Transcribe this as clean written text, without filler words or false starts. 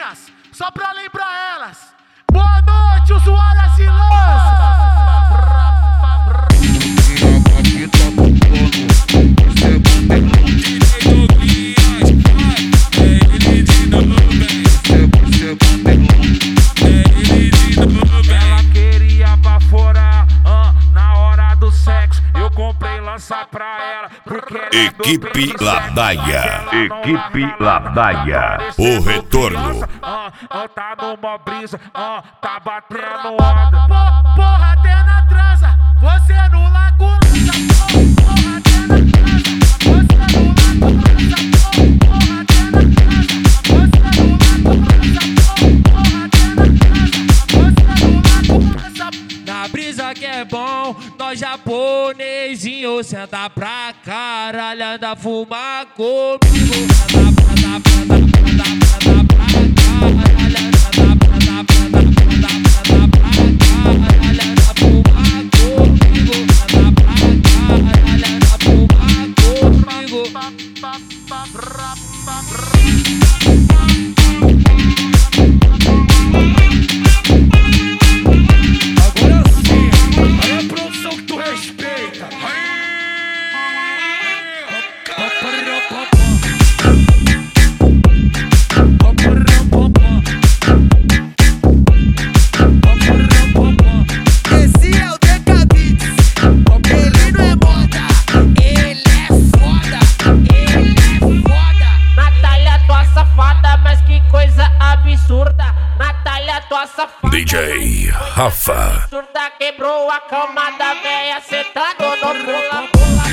novinhas, só pra lembrar elas. Boa noite, usuárias e lanças. Ela queria baforar na hora do sexo. Eu comprei lança pra ela porque ela Equipe Ladaia. Equipe Ladaia. O retorno. Tá numa brisa, tá batendo onda. Porra, até na transa, você no lago lança. Porra, até na transa, você no lago lança. Porra, até na transa, você no lago lança. Porra, até na transa, você no lago lança. Na brisa que é bom, nós japonesinho senta pra caralho, anda fumar comigo. Senta pra caralho, Natália, tua safada, DJ Rafa. surda, quebrou a cama da véia, cê tá no pula, pula.